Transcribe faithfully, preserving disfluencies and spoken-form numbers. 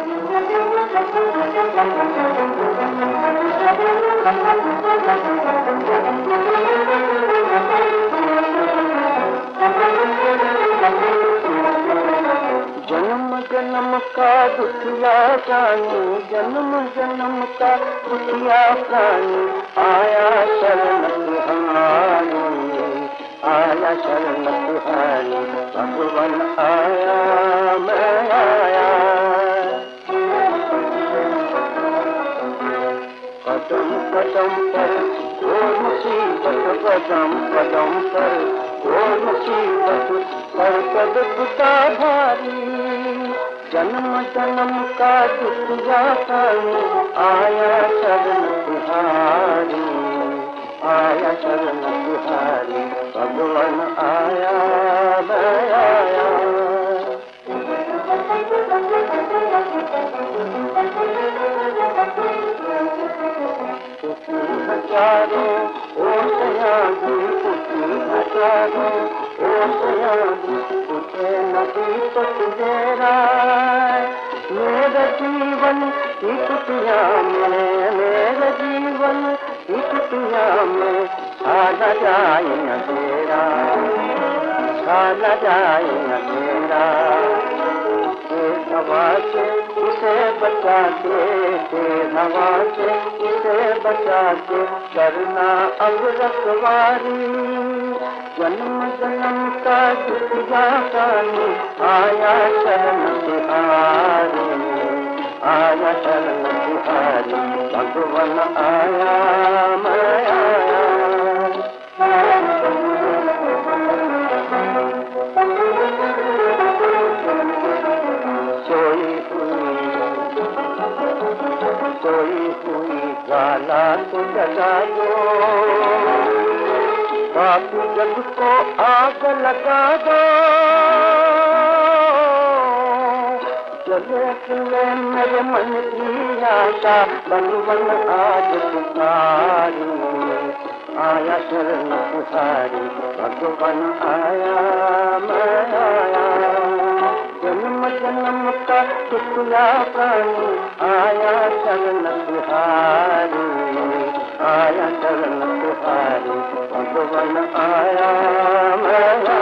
जन्म जन्म का दुखिया प्राणी, जन्म जन्म का दुखिया प्राणी, आया शरण तुम्हारी, आया शरण तुम्हारी, भगवान आया मैं आया। कदम कदम पर कोई मुसीबत, कदम कदम पर कोई मुसीबत, पर पद पिता भारी, जन्म जन्म का दुखिया प्राणी, आया शरण तुम्हारी, आया शरण तुम्हारी, भगवान आया मैं आया। हजारों ओसियां दी उठी, हजारों ओसियां दी उठे नदी तो तेरा, मेरा जीवन की कुटिया में, मेरा जीवन की कुटिया में, साला जाए न तेरा, साला जाए न तेरा। हवा से इसे बचा के, हवा से इसे बचा के, करना अब रखवारी, जन्म जन्म का दुखिया प्राणी, आया शरण तुम्हारी, आया शरण तुम्हारी, भगवान आया मैं आया। सोई हुई ज्वाला को जगा दो, पापी जग को आग लगा दो, जले तुले मेरे मन की आशा, बन बन आज पुकारी, आया शरण तुम्हारी, भगवान आया मैं आया। जन्म जन्म का दुखिया प्राणी, आया शरण तुम्हारी, आया शरण तुम्हारी, भगवान आया मैं